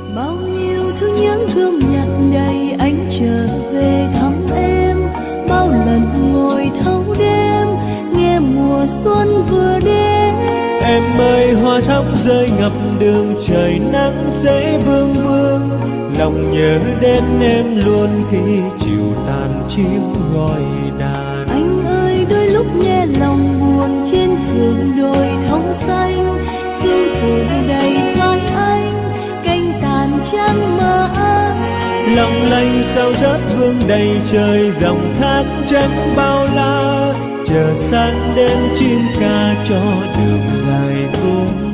Bao nhiêu thứ nhớ thương nhặt đầy anh trở về thăm em. Bao lần ngồi thâu đêm nghe mùa xuân vừa đến. Em ơi hoa thắm rơi ngập đường trời nắng dễ vương vương. Lòng nhớ đến em luôn khi chiều tàn chim gọi đàn. Anh ơi đôi lúc nghe lòng buồn trên sườn đồi thông xanh. Sương phủ đầy vai anh cánh tàn trắng mơ áng. Lòng lanh sao rớt vương đầy trời dòng thác trắng bao la. Chờ sáng đến chim ca cho đường dài cung.